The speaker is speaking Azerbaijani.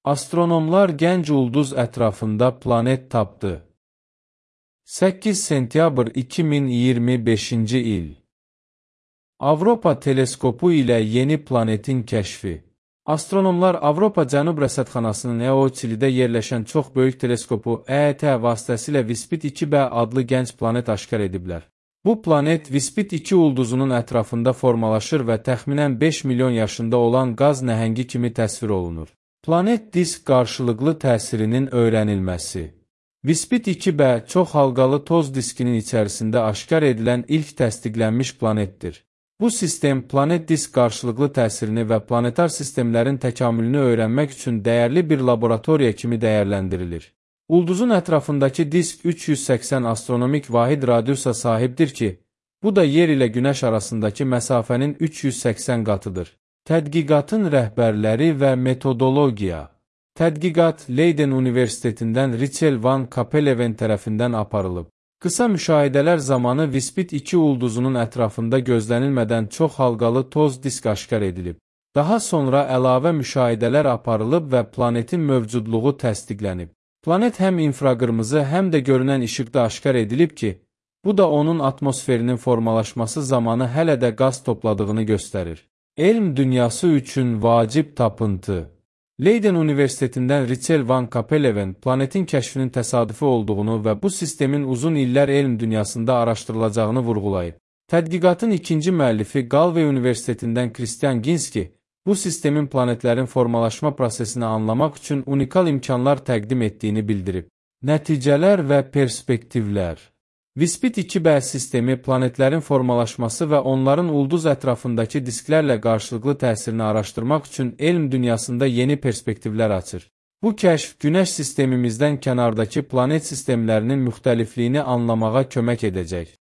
Astronomlar gənc ulduz ətrafında planet tapdı. 8 sentyabr 2025-ci il. Avropa teleskopu ilə yeni planetin kəşfi. Astronomlar Avropa Cənub Rəsədxanasının EO-Çilidə yerləşən çox böyük teleskopu EET vasitəsilə Vispit 2b adlı gənc planet aşkar ediblər. Bu planet Vispit 2 ulduzunun ətrafında formalaşır və təxminən 5 milyon yaşında olan qaz nəhəngi kimi təsvir olunur. Planet disk qarşılıqlı təsirinin öyrənilməsi. Vispit 2b çox halqalı toz diskinin içərisində aşkar edilən ilk təsdiqlənmiş planetdir. Bu sistem planet disk qarşılıqlı təsirini və planetar sistemlərin təkamülünü öyrənmək üçün dəyərli bir laboratoriya kimi dəyərləndirilir. Ulduzun ətrafındakı disk 380 astronomik vahid radiusa sahibdir ki, bu da yer ilə Günəş arasındakı məsafənin 380 qatıdır. Tədqiqatın rəhbərləri və metodologiya. Tədqiqat Leiden Universitetindən Richel van Kapelleven tərəfindən aparılıb. Qısa müşahidələr zamanı Vispit 2 ulduzunun ətrafında gözlənilmədən çox halqalı toz disk aşkar edilib. Daha sonra əlavə müşahidələr aparılıb və planetin mövcudluğu təsdiqlənib. Planet həm infraqırmızı, həm də görünən işıqda aşkar edilib ki, bu da onun atmosferinin formalaşması zamanı hələ də qaz topladığını göstərir. Elm dünyası üçün vacib tapıntı. Leiden Universitetindən Richel van Kapelleven planetin kəşfinin təsadüfi olduğunu və bu sistemin uzun illər elm dünyasında araşdırılacağını vurğulayıb. Tədqiqatın ikinci müəllifi Galway Universitetindən Christian Ginski, bu sistemin planetlərin formalaşma prosesini anlamaq üçün unikal imkanlar təqdim etdiyini bildirib. Nəticələr və perspektivlər. Vispit 2b sistemi planetlərin formalaşması və onların ulduz ətrafındakı disklərlə qarşılıqlı təsirini araşdırmaq üçün elm dünyasında yeni perspektivlər açır. Bu kəşf Günəş sistemimizdən kənardakı planet sistemlərinin müxtəlifliyini anlamağa kömək edəcək.